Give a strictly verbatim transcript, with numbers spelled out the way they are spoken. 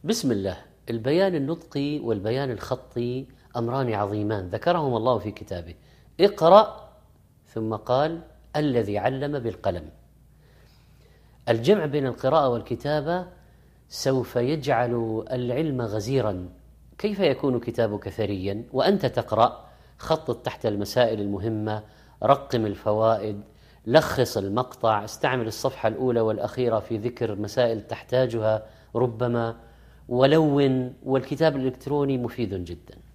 بسم الله. البيان النطقي والبيان الخطي أمران عظيمان ذكرهما الله في كتابه. اقرأ، ثم قال الذي علم بالقلم. الجمع بين القراءة والكتابة سوف يجعل العلم غزيرا. كيف يكون كتابك ثريا وأنت تقرأ؟ خطط تحت المسائل المهمة، رقم الفوائد، لخص المقطع، استعمل الصفحة الأولى والأخيرة في ذكر مسائل تحتاجها ربما، ولون. والكتاب الإلكتروني مفيد جدا.